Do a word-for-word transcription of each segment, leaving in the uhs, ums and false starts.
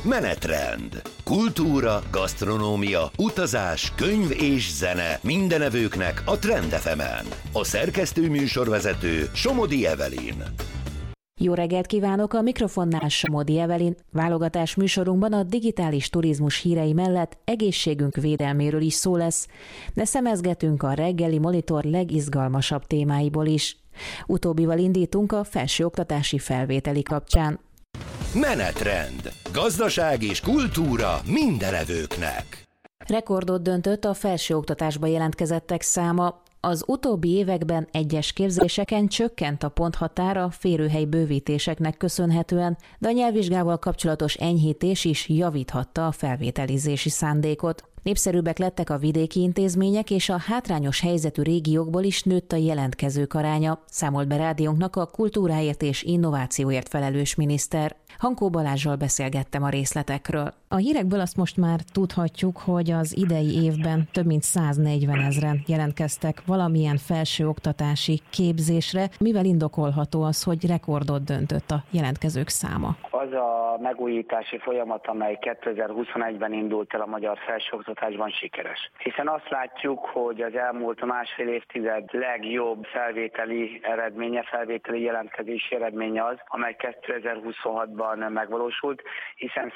Menetrend. Kultúra, gasztronómia, utazás, könyv és zene mindenevőknek a Trend ef emen. A szerkesztő műsorvezető Somodi Evelyn. Jó reggelt kívánok, a mikrofonnál Somodi Evelyn. Válogatás műsorunkban a digitális turizmus hírei mellett egészségünk védelméről is szó lesz, de szemezgetünk a reggeli monitor legizgalmasabb témáiból is. Utóbbival indítunk a felsőoktatási felvételi kapcsán. Menetrend. Gazdaság és kultúra mindenevőknek. Rekordot döntött a felsőoktatásba jelentkezettek száma. Az utóbbi években egyes képzéseken csökkent a ponthatár a férőhely bővítéseknek köszönhetően, de a nyelvvizsgával kapcsolatos enyhítés is javíthatta a felvételizési szándékot. Népszerűbbek lettek a vidéki intézmények, és a hátrányos helyzetű régiókból is nőtt a jelentkezők aránya, számolt be rádiónknak a kultúráért és innovációért felelős miniszter. Hankó Balázsral beszélgettem a részletekről. A hírekből azt most már tudhatjuk, hogy az idei évben több mint száznegyvenezren jelentkeztek valamilyen felsőoktatási képzésre. Mivel indokolható az, hogy rekordot döntött a jelentkezők száma? Az a megújítási folyamat, amely kétezer-huszonegyben indult el a magyar felsőoktatásban, sikeres. Hiszen azt látjuk, hogy az elmúlt másfél évtized legjobb felvételi eredménye, felvételi jelentkezési eredménye az, amely kétezer-huszonhatban megvalósult, hiszen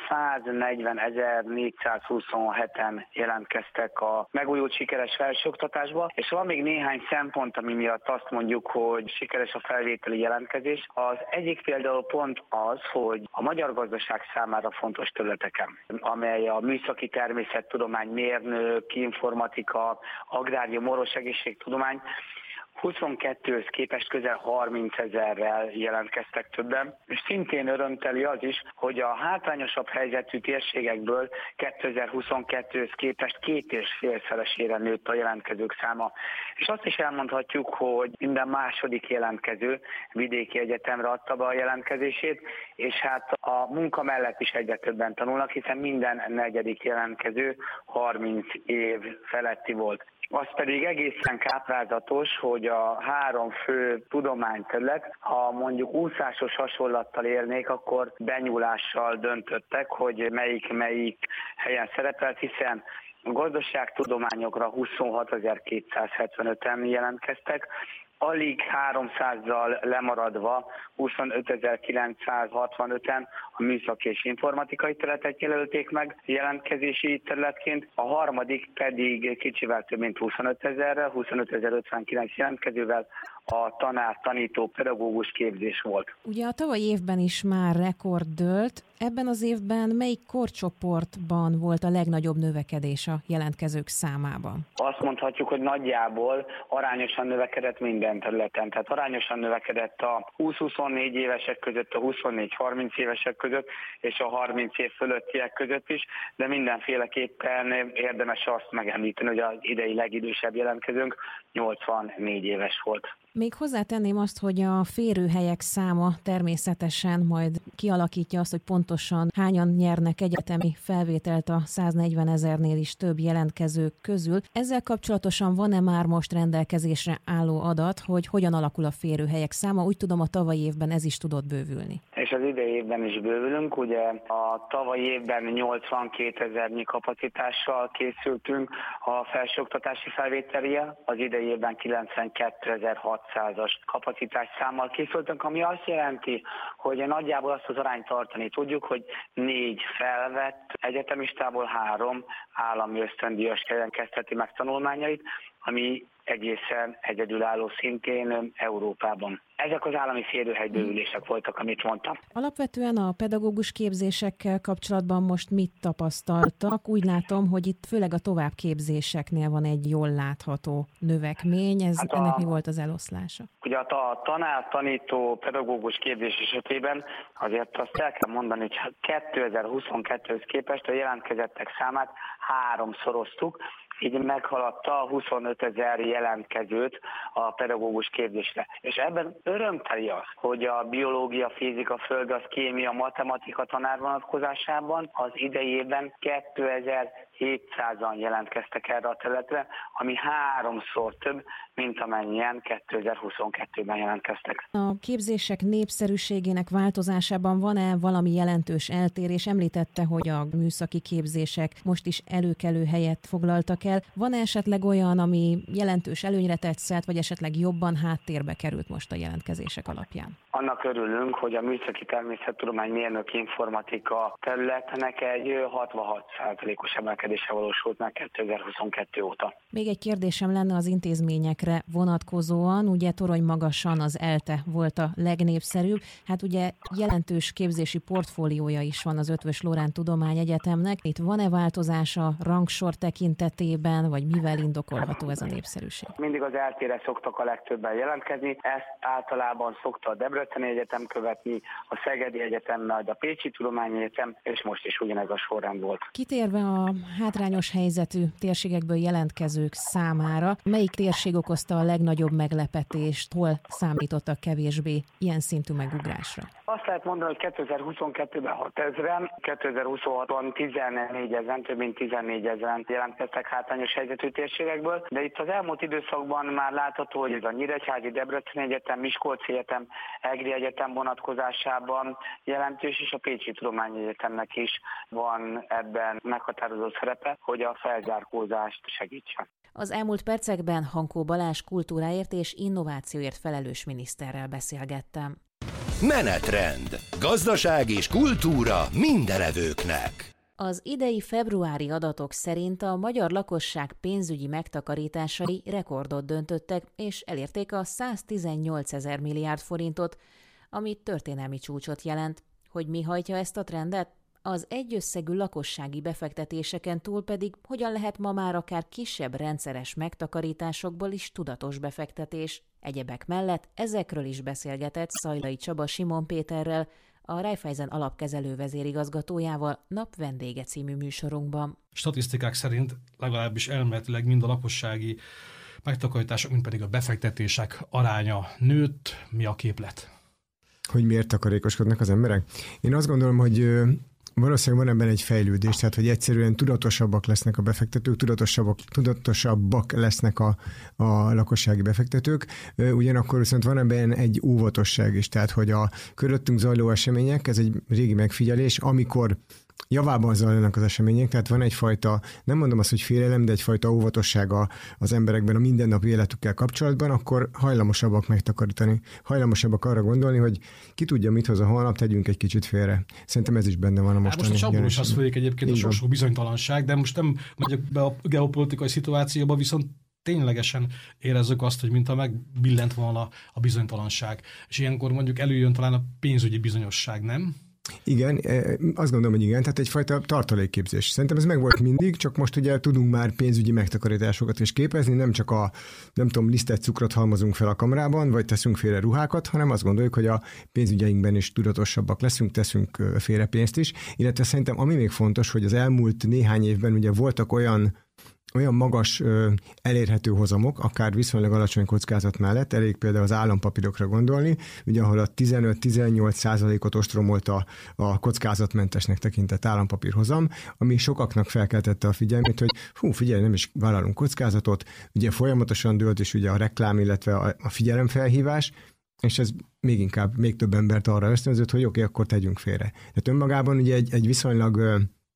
száznegyvenezer-négyszázhuszonheten jelentkeztek a megújult sikeres felsőoktatásba, és van még néhány szempont, ami miatt azt mondjuk, hogy sikeres a felvételi jelentkezés. Az egyik például pont az, hogy a magyar gazdaság számára fontos területeken, amely a műszaki természettudomány, mérnök, informatika, agrárium, orvos, egészségtudomány, huszonkettőhöz képest közel harmincezerrel jelentkeztek többen, és szintén örömteli az is, hogy a hátrányosabb helyzetű térségekből kétezer-huszonkettőhöz képest két és félszeresére nőtt a jelentkezők száma. És azt is elmondhatjuk, hogy minden második jelentkező vidéki egyetemre adta be a jelentkezését, és hát a munka mellett is egyre többen tanulnak, hiszen minden negyedik jelentkező harminc év feletti volt. Az pedig egészen káprázatos, hogy a három fő tudományterület, ha mondjuk úszásos hasonlattal érnék, akkor benyúlással döntöttek, hogy melyik-melyik helyen szerepelt, hiszen a gazdaságtudományokra huszonhatezer-kétszázhetvenöten jelentkeztek, alig háromszázzal lemaradva huszonötezer-kilencszázhatvanöten a műszaki és informatikai területet jelölték meg jelentkezési területként, a harmadik pedig kicsivel több mint huszonötezerrel, huszonötezer-ötvenkilenc jelentkezővel a tanár-tanító pedagógus képzés volt. Ugye a tavalyi évben is már rekord dőlt. Ebben az évben melyik korcsoportban volt a legnagyobb növekedés a jelentkezők számában? Azt mondhatjuk, hogy nagyjából arányosan növekedett minden területen. Tehát arányosan növekedett a húsz-huszonnégy évesek között, a huszonnégy-harminc évesek között, és a harminc év fölöttiek között is, de mindenféleképpen érdemes azt megemlíteni, hogy az idei legidősebb jelentkezőnk nyolcvannégy éves volt. Még hozzátenném azt, hogy a férőhelyek száma természetesen majd kialakítja azt, hogy pontosan hányan nyernek egyetemi felvételt a száznegyvenezernél is több jelentkezők közül. Ezzel kapcsolatosan van-e már most rendelkezésre álló adat, hogy hogyan alakul a férőhelyek száma? Úgy tudom, a tavalyi évben ez is tudott bővülni. És az idei évben is bővülünk, ugye a tavalyi évben nyolcvankétezernyi kapacitással készültünk a felsőoktatási felvételje, az idei évben kilencvenkétezer-hatszázas kapacitás számmal készültünk, ami azt jelenti, hogy nagyjából azt az arányt tartani tudjuk, hogy négy felvett egyetemistából három állami ösztöndíjas kezdheti meg tanulmányait, ami egészen egyedülálló szintén Európában. Ezek az állami férőhelybővülések voltak, amit mondtam. Alapvetően a pedagógus képzésekkel kapcsolatban most mit tapasztaltak? Úgy látom, hogy itt főleg a továbbképzéseknél van egy jól látható növekmény. Ez, hát a, ennek mi volt az eloszlása? Ugye a tanár-tanító pedagógus képzés esetében azért azt el kell mondani, hogy kétezer-huszonkettőhöz képest a jelentkezettek számát háromszoroztuk, így meghaladta a huszonöt ezer jelentkezőt a pedagógus képzésre. És ebben örömteli az, hogy a biológia, fizika, földrajz, kémia, matematika tanár vonatkozásában az idejében kétezer-hétszázan jelentkeztek erre a területre, ami háromszor több, mint amennyien kétezer-huszonkettőben jelentkeztek. A képzések népszerűségének változásában van-e valami jelentős eltérés? Említette, hogy a műszaki képzések most is előkelő helyet foglaltak el. Van-e esetleg olyan, ami jelentős előnyre tett szert, vagy esetleg jobban háttérbe került most a jelentkezések alapján? Annak örülünk, hogy a műszaki természettudomány, mérnök, informatika területnek egy hatvanhat százalékos emelkedése valósult meg kétezer-huszonkettő óta. Még egy kérdésem lenne az intézményekre vonatkozóan. Ugye Torony-Magasan az ELTE volt a legnépszerűbb. Hát ugye jelentős képzési portfóliója is van az Eötvös Loránd Tudományegyetemnek. Itt van-e változás a rangsor tekintetében, vagy mivel indokolható ez a népszerűség? Mindig az eltére szoktak a legtöbben jelentkezni. Ezt általában szokta a Debreceni Egyetem követni, a Szegedi Egyetem, majd a Pécsi Tudományegyetem, és most is ugyanez a sorrend volt. Kitérve a hátrányos helyzetű térségekből jelentkezők számára, melyik térség okozta a legnagyobb meglepetést, hol számítottak kevésbé ilyen szintű megugrásra? Azt lehet mondani, hogy kétezer-huszonkettőben hatezren, kétezer-huszonhatban tizennégy ezeren, több mint tizennégy ezeren jelentkeztek hátrányos helyzetű térségekből, de itt az elmúlt időszakban már látható, hogy ez a Nyíregyházi, Debreceni Egyetem, Miskolci Egyetem, Egri Egyetem vonatkozásában jelentős, és a Pécsi Tudományegyetemnek is van ebben meghatározó szerepe, hogy a felzárkózást segítsen. Az elmúlt percekben Hankó Balázs kultúráért és innovációért felelős miniszterrel beszélgettem. Menetrend. Gazdaság és kultúra mindenevőknek. Az idei februári adatok szerint a magyar lakosság pénzügyi megtakarításai rekordot döntöttek, és elérték a száztizennyolcezer milliárd forintot, ami történelmi csúcsot jelent. Hogy mi hajtja ezt a trendet? Az egyösszegű lakossági befektetéseken túl pedig hogyan lehet ma már akár kisebb rendszeres megtakarításokból is tudatos befektetés. Egyebek mellett ezekről is beszélgetett Szajlai Csaba Simon Péterrel, a Raiffeisen alapkezelő vezérigazgatójával Nap vendége című műsorunkban. Statisztikák szerint legalábbis elméletileg mind a lakossági megtakarítások, mind pedig a befektetések aránya nőtt. Mi a képlet? Hogy miért takarékoskodnak az emberek? Én azt gondolom, hogy valószínűleg van ebben egy fejlődés, tehát hogy egyszerűen tudatosabbak lesznek a befektetők, tudatosabbak, tudatosabbak lesznek a, a lakossági befektetők, ugyanakkor viszont van ebben egy óvatosság is, tehát hogy a körülöttünk zajló események, ez egy régi megfigyelés, amikor javában zajlanak az események, tehát van egyfajta, nem mondom azt, hogy félelem, de egyfajta óvatossága az emberekben a mindennapi életükkel kapcsolatban, akkor hajlamosabbak megtakarítani. Hajlamosabbak arra gondolni, hogy ki tudja, mit hoz a holnap, tegyünk egy kicsit félre. Szerintem ez is benne van a mostani. Hát most abból is az folyik egyébként a sok-sok bizonytalanság, de most nem megyek be a geopolitikai szituációba, viszont ténylegesen érezzük azt, hogy mintha megbillent volna a bizonytalanság. És ilyenkor mondjuk előjön talán a pénzügyi bizonyosság, nem? Igen, azt gondolom, hogy igen, tehát egyfajta tartalékképzés. Szerintem ez megvolt mindig, csak most ugye tudunk már pénzügyi megtakarításokat is képezni, nem csak a, nem tudom, lisztet cukrot halmozunk fel a kamrában, vagy teszünk félre ruhákat, hanem azt gondoljuk, hogy a pénzügyeinkben is tudatosabbak leszünk, teszünk félre pénzt is, illetve szerintem ami még fontos, hogy az elmúlt néhány évben ugye voltak olyan olyan magas ö, elérhető hozamok, akár viszonylag alacsony kockázat mellett, elég például az állampapírokra gondolni, ugye ahol a tizenöt-tizennyolc százalékot ostromolt a, a kockázatmentesnek tekintett állampapírhozam, ami sokaknak felkeltette a figyelmét, hogy hú, figyelj, nem is vállalunk kockázatot, ugye folyamatosan dőlt is ugye a reklám, illetve a, a figyelemfelhívás, és ez még inkább, még több embert arra ösztönzött, hogy oké, okay, akkor tegyünk félre. Tehát önmagában ugye egy, egy viszonylag ö,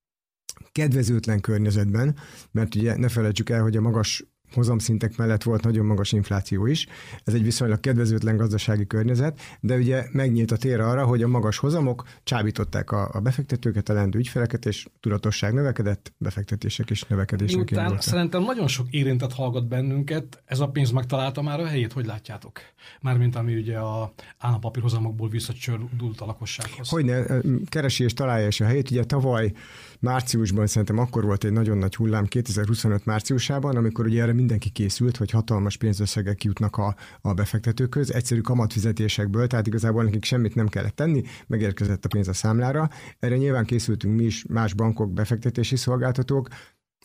kedvezőtlen környezetben, mert ugye ne felejtsük el, hogy a magas hozamszintek mellett volt nagyon magas infláció is. Ez egy viszonylag kedvezőtlen gazdasági környezet, de ugye megnyílt a tér arra, hogy a magas hozamok csábították a, a befektetőket, a lendő ügyfeleket, és tudatosság növekedett, befektetések is növekedésnek indultak. Szerintem nagyon sok érintett hallgat bennünket, ez a pénz megtalálta már a helyét, hogy látjátok? Mármint ami ugye a állampapírhozamokból visszacsordult a lakossághoz. Hogyne, keresi és találja is a helyét. Ugye tavaly márciusban szerintem akkor volt egy nagyon nagy hullám, kétezer-huszonöt márciusában, amikor ugye erre mindenki készült, hogy hatalmas pénzösszegek jutnak a, a befektetőkhöz, egyszerű kamatfizetésekből, tehát igazából nekik semmit nem kellett tenni, megérkezett a pénz a számlára. Erre nyilván készültünk mi is, más bankok, befektetési szolgáltatók.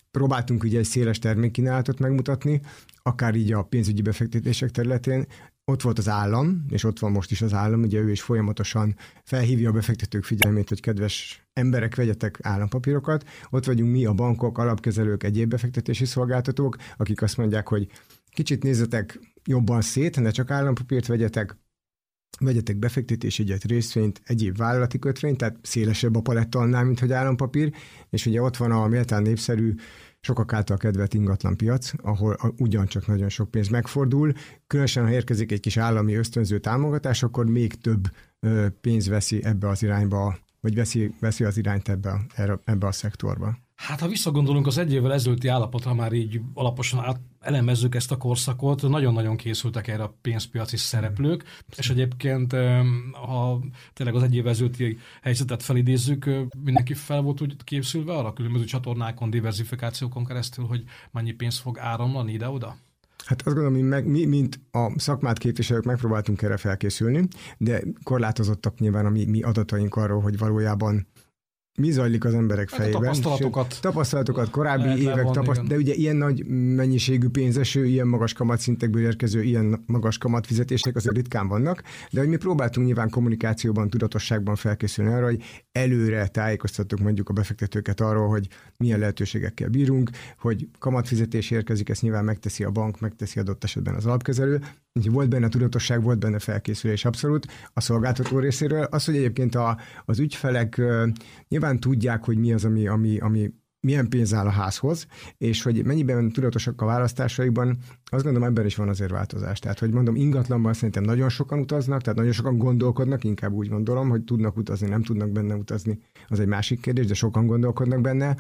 próbáltunk ugye egy széles termékkínálatot megmutatni, akár így a pénzügyi befektetések területén. Ott volt az állam, és ott van most is az állam, ugye ő is folyamatosan felhívja a befektetők figyelmét, hogy kedves emberek, vegyetek állampapírokat. Ott vagyunk mi, a bankok, alapkezelők, egyéb befektetési szolgáltatók, akik azt mondják, hogy kicsit nézzetek jobban szét, ne csak állampapírt vegyetek, vegyetek befektetési ügyet, részvényt, egyéb vállalati kötvényt, tehát szélesebb a paletta annál, mint hogy állampapír, és ugye ott van a méltán népszerű, sokak által kedvelt ingatlanpiac, ahol ugyancsak nagyon sok pénz megfordul, különösen ha érkezik egy kis állami ösztönző támogatás, akkor még több pénz veszi ebbe az irányba, vagy veszi, veszi az irányt ebbe, ebbe a szektorba. Hát ha visszagondolunk az egy évvel ezelőtti állapotra, már így alaposan át elemezzük ezt a korszakot, nagyon-nagyon készültek erre a pénzpiaci szereplők, mm. és egyébként, ha tényleg az egy évvel ezelőtti helyzetet felidézzük, mindenki fel volt úgy készülve arra, különböző csatornákon, diversifikációkon keresztül, hogy mennyi pénz fog áramlani ide-oda? Hát azt gondolom, mi, meg, mi, mint a szakmát képviselők megpróbáltunk erre felkészülni, de korlátozottak nyilván a mi, mi adataink arról, hogy valójában mi zajlik az emberek hát fejében. Tapasztalatokat. Sőt, tapasztalatokat, korábbi évek tapasztalat, de ugye ilyen nagy mennyiségű pénzeső, ilyen magas kamatszintekből érkező, ilyen magas kamatfizetések azért ritkán vannak, de hogy mi próbáltunk nyilván kommunikációban, tudatosságban felkészülni arra, hogy előre tájékoztattuk mondjuk a befektetőket arról, hogy milyen lehetőségekkel bírunk, hogy kamatfizetés érkezik, ezt nyilván megteszi a bank, megteszi adott esetben az alapkezelő. Volt benne tudatosság, volt benne felkészülés abszolút a szolgáltató részéről. Az, hogy egyébként a, az ügyfelek nyilván tudják, hogy mi az, ami, ami, ami milyen pénz áll a házhoz, és hogy mennyiben tudatosak a választásaikban, azt gondolom, ebben is van azért változás. Tehát, hogy mondom, ingatlanban szerintem nagyon sokan utaznak, tehát nagyon sokan gondolkodnak, inkább úgy gondolom, hogy tudnak utazni, nem tudnak benne utazni, az egy másik kérdés, de sokan gondolkodnak benne.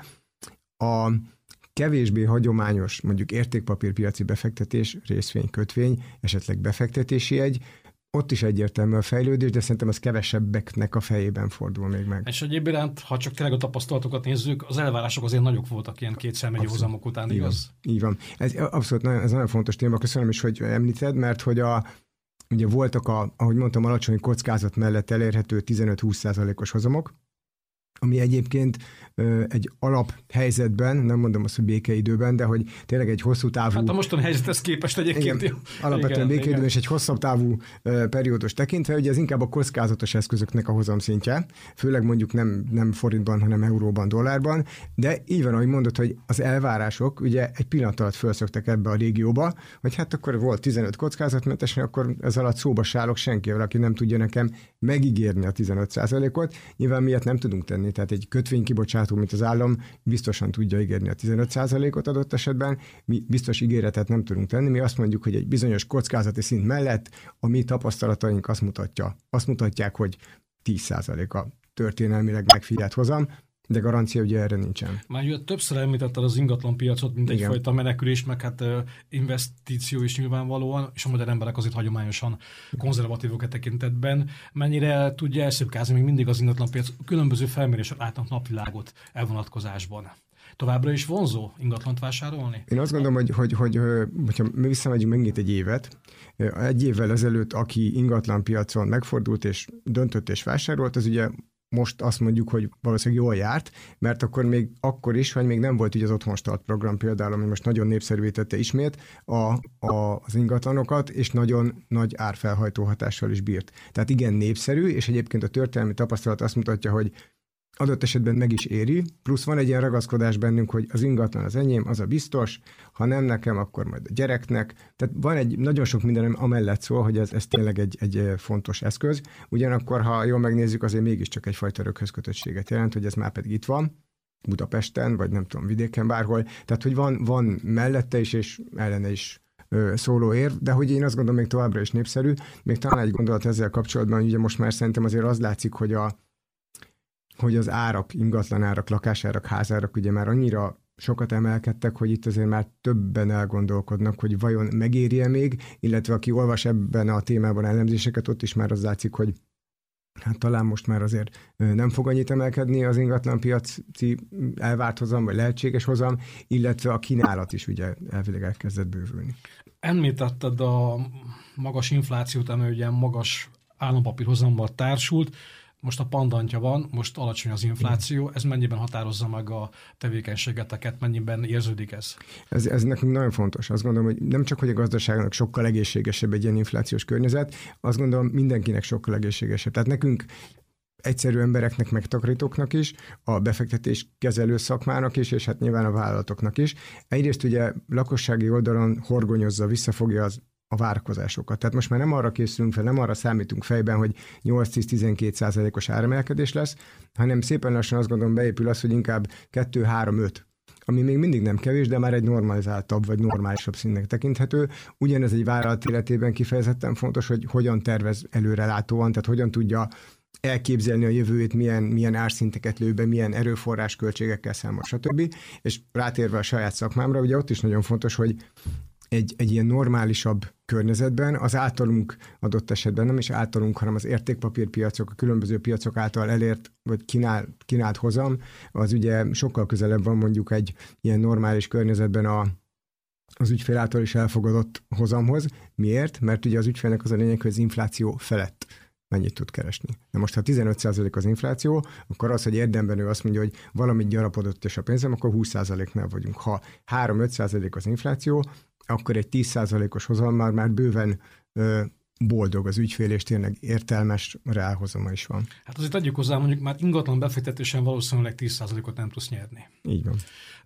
A kevésbé hagyományos, mondjuk értékpapírpiaci befektetés, részvény, kötvény, esetleg befektetési jegy, ott is egyértelmű a fejlődés, de szerintem az kevesebbeknek a fejében fordul még meg. És egyéb iránt, ha csak tényleg a tapasztalatokat nézzük, az elvárások azért nagyok voltak ilyen kétszermegyű hozamok után, igaz? Így van. Ez abszolút nagyon, ez nagyon fontos téma. Köszönöm is, hogy említed, mert hogy a, ugye voltak, a, ahogy mondtam, alacsony kockázat mellett elérhető tizenöt-húsz százalékos hozamok, ami egyébként ö, egy alaphelyzetben, nem mondom azt, hogy békeidőben, de hogy tényleg egy hosszú távú... Hát a mostani helyzethez képest egyébként... Igen, alapvetően békeidőben és egy hosszabb távú ö, periódus tekintve, ugye ez inkább a kockázatos eszközöknek a hozamszintje, főleg mondjuk nem, nem forintban, hanem euróban, dollárban, de így van, ahogy mondod, hogy az elvárások ugye egy pillanat alatt felszöktek ebbe a régióba, hogy hát akkor volt tizenöt kockázatmentesen, akkor ez alatt szóba sállok senkivel, aki nem tudja nekem megígérni a tizenöt százalékot. Nyilván miatt nem tudunk tenni. Tehát egy kötvénykibocsátó, mint az állam, biztosan tudja ígérni a tizenöt százalékot adott esetben. Mi biztos ígéretet nem tudunk tenni. Mi azt mondjuk, hogy egy bizonyos kockázati szint mellett a mi tapasztalataink azt mutatja, azt mutatják, hogy tíz százalék a történelmileg megfigyelt hozam, de garancia ugye erre nincsen. Már ugye többször említetted az ingatlan piacot, mint Igen. egyfajta menekülés, meg hát investíció is nyilvánvalóan, és a magyar emberek azért hagyományosan konzervatívok e tekintetben. Mennyire tudja elszépkázni még mindig az ingatlan piac? Különböző felmérések látnak napvilágot elvonatkozásban. Továbbra is vonzó ingatlant vásárolni? Én azt gondolom, hogy, hogy, hogy hogyha mi visszamegyünk megint egy évet, egy évvel ezelőtt, aki ingatlan piacon megfordult és döntött és vásárolt, az ugye most azt mondjuk, hogy valószínűleg jól járt, mert akkor még akkor is, hogy még nem volt ugye az Otthonstart program például, ami most nagyon népszerűvé tette ismét a, a, az ingatlanokat, és nagyon nagy árfelhajtó hatással is bírt. Tehát igen népszerű, és egyébként a történelmi tapasztalat azt mutatja, hogy adott esetben meg is éri, plusz van egy ilyen ragaszkodás bennünk, hogy az ingatlan az enyém, az a biztos, ha nem nekem, akkor majd a gyereknek. Tehát van egy nagyon sok minden amellett szól, hogy ez, ez tényleg egy, egy fontos eszköz. Ugyanakkor, ha jól megnézzük, azért mégiscsak egyfajta röghöz kötöttséget jelent, hogy ez már pedig itt van, Budapesten, vagy nem tudom, vidéken, bárhol. Tehát, hogy van, van mellette is, és ellene is szóló érv, de hogy én azt gondolom, még továbbra is népszerű. Még talán egy gondolat ezzel kapcsolatban, ugye most már szerintem azért az látszik, hogy a hogy az árak, ingatlan árak, lakásárak, házárak ugye már annyira sokat emelkedtek, hogy itt azért már többen elgondolkodnak, hogy vajon megéri-e még, illetve aki olvas ebben a témában elemzéseket, ott is már az látszik, hogy hát talán most már azért nem fog annyit emelkedni az ingatlanpiaci elvárt hozam, vagy lehetséges hozam, illetve a kínálat is ugye elvileg elkezdett bővülni. Említetted a magas inflációt, ami ugye magas állampapírhozammal társult. most a pandantja van, most alacsony az infláció, ez mennyiben határozza meg a tevékenységeteket, mennyiben érződik ez? ez? Ez nekünk nagyon fontos. Azt gondolom, hogy nem csak, hogy a gazdaságnak sokkal egészségesebb egy ilyen inflációs környezet, azt gondolom mindenkinek sokkal egészségesebb. Tehát nekünk egyszerű embereknek, meg takarítóknak is, a befektetés kezelő szakmának is, és hát nyilván a vállalatoknak is. Egyrészt ugye lakossági oldalon horgonyozza, visszafogja az a várakozásokat. Tehát most már nem arra készülünk fel, nem arra számítunk fejben, hogy nyolc-tíz-tizenkét százalékos áremelkedés lesz, hanem szépen lassan azt gondolom beépül az, hogy inkább kettő-három-öt, ami még mindig nem kevés, de már egy normalizáltabb vagy normálisabb színnek tekinthető. Ugyanez egy vállalat életében kifejezetten fontos, hogy hogyan tervez előrelátóan, tehát hogyan tudja elképzelni a jövőjét, milyen, milyen árszinteket lő be, milyen erőforrás költségekkel számol, stb. És rátérve a saját szakmámra, ugye ott is nagyon fontos, hogy egy, egy ilyen normálisabb környezetben az általunk adott esetben, nem is általunk, hanem az értékpapírpiacok, a különböző piacok által elért, vagy kínált, kínált hozam, az ugye sokkal közelebb van mondjuk egy ilyen normális környezetben a, az ügyfél által is elfogadott hozamhoz. Miért? Mert ugye az ügyfélnek az a lényeg, hogy az infláció felett mennyit tud keresni. De most, ha tizenöt százalék az infláció, akkor az, hogy érdemben ő azt mondja, hogy valamit gyarapodott és a pénzem, akkor húsz százaléknál vagyunk. Ha három-öt százalék az infláció, akkor egy tíz százalékos hozammal már bőven ö, boldog az ügyfél, és tényleg értelmes reálhozama is van. Hát azért adjuk hozzá, mondjuk már ingatlan befektetésen valószínűleg tíz százalékot nem tudsz nyerni. Így van.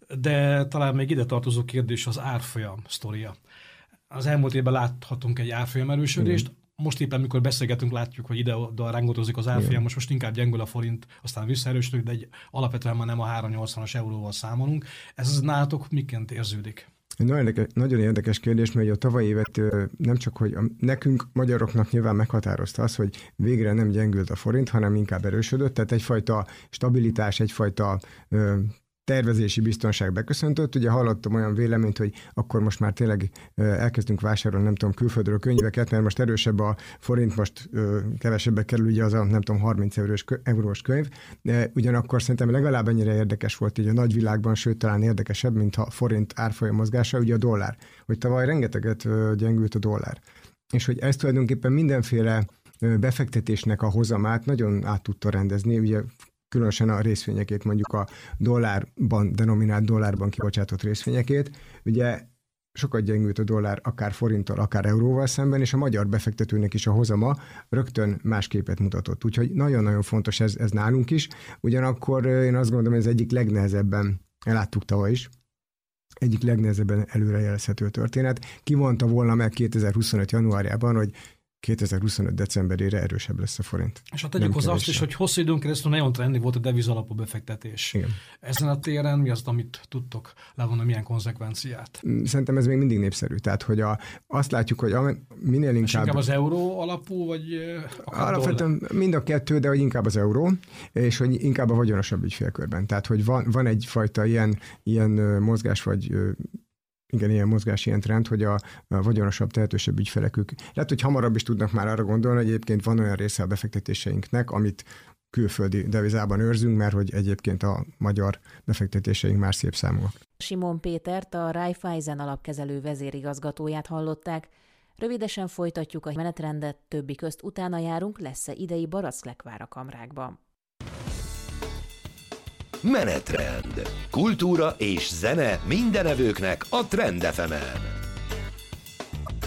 De talán még ide tartozó kérdés az árfolyam sztoria. Az elmúlt évben láthatunk egy árfolyam erősödést. Igen. Most éppen, mikor beszélgetünk, látjuk, hogy ide-oda rángotozik az árfolyam, most, most inkább gyengül a forint, aztán visszaerősödik, de egy, alapvetően már nem a három nyolcvanas euróval számolunk. Ez az nálatok miként érződik? Nagyon érdekes, nagyon érdekes kérdés, mert a tavalyi évet nem csak, hogy a, nekünk, magyaroknak nyilván meghatározta az, hogy végre nem gyengült a forint, hanem inkább erősödött, tehát egyfajta stabilitás, egyfajta ö, tervezési biztonság beköszöntött. Ugye hallottam olyan véleményt, hogy akkor most már tényleg elkezdünk vásárolni, nem tudom, külföldről könyveket, mert most erősebb a forint, most kevesebbe kerül ugye az a, nem tudom, harminc eurós, eurós könyv. De ugyanakkor szerintem legalább ennyire érdekes volt így a nagyvilágban, sőt talán érdekesebb, mint a forint árfolyam mozgása, ugye a dollár. Hogy tavaly rengeteget gyengült a dollár. És hogy ez tulajdonképpen mindenféle befektetésnek a hozamát nagyon át tudta rendezni, ugye különösen a részvényekét, mondjuk a dollárban, denominált dollárban kibocsátott részvényekét. Ugye sokat gyengült a dollár akár forinttal, akár euróval szemben, és a magyar befektetőnek is a hozama rögtön más képet mutatott. Úgyhogy nagyon-nagyon fontos ez, ez nálunk is. Ugyanakkor én azt gondolom, hogy ez egyik legnehezebben, eláttuk tavaly is, egyik legnehezebben előrejelezhető történet. Kivonta volna meg kétezer-huszonöt januárjában, hogy kétezer-huszonöt decemberére erősebb lesz a forint. És ha tegyük hozzá azt is, hogy hosszú időn keresztül nagyon trendi volt a devizalapú befektetés. Igen. Ezen a téren mi az, amit tudtok levonni, milyen konzekvenciát? Szerintem ez még mindig népszerű. Tehát, hogy a, azt látjuk, hogy a, minél inkább... És inkább az euró alapú, vagy alapvetően mind a kettő, de hogy inkább az euró, és hogy inkább a vagyonosabb ügyfélkörben. Tehát, hogy van, van egyfajta ilyen, ilyen mozgás, vagy igen, ilyen mozgás, ilyen trend, hogy a, a vagyonosabb, tehetősebb ügyfelekük. Lehet, hogy hamarabb is tudnak már arra gondolni, hogy egyébként van olyan része a befektetéseinknek, amit külföldi devizában őrzünk, mert hogy egyébként a magyar befektetéseink már szép számúak. Simon Pétert, a Raiffeisen alapkezelő vezérigazgatóját hallották. Rövidesen folytatjuk a menetrendet, többi közt utána járunk, lesz-e idei baracklegvár a kamrákban. Menetrend. Kultúra és zene mindenevőknek a Trend ef emen.